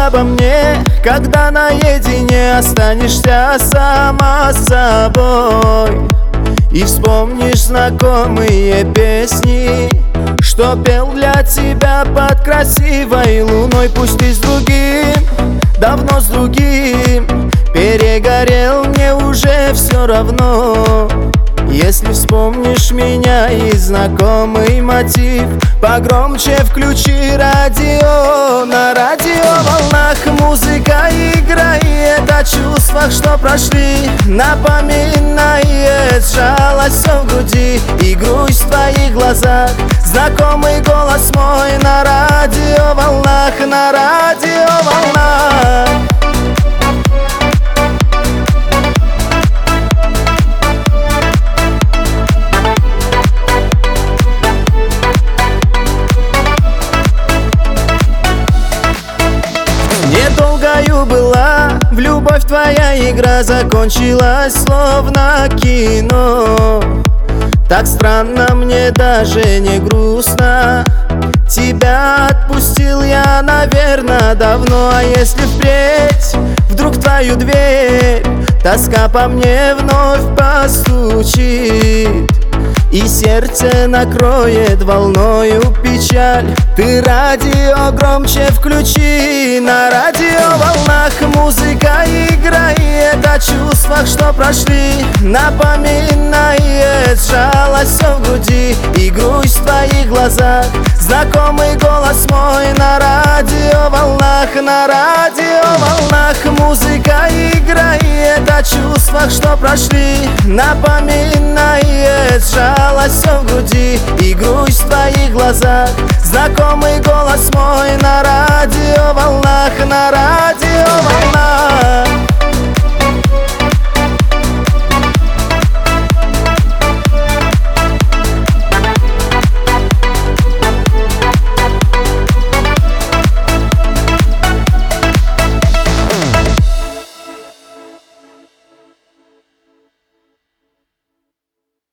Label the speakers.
Speaker 1: обо мне, когда наедине останешься сама с собой и вспомнишь знакомые песни, что пел для тебя под красивой луной. Пусть ты с другим, давно с другим перегорел, мне уже все равно. Если вспомнишь меня и знакомый мотив, погромче включи радио. На радиоволнах музыка играет о чувствах, что прошли, напоминает жалость все в груди и грусть в твоих глазах. Знакомый голос мой на радиоволнах, на радиоволнах. Недолгою была в любовь твоя игра, закончилась словно кино. Так странно, мне даже не грустно. Тебя отпустил я, наверное, давно. А если впредь вдруг в твою дверь тоска по мне вновь постучит и сердце накроет волною печаль, ты радио громче включи. На радиоволнах музыка играет о чувствах, что прошли, напоминает жалость все в груди и грусть в твоих глазах. Знакомый голос мой на радиоволнах, на радиоволнах. Музыка играет о чувствах, что прошли, напоминает жалость все в груди и грусть в твоих глазах. Знакомый голос мой на радиоволнах, на радиоволнах.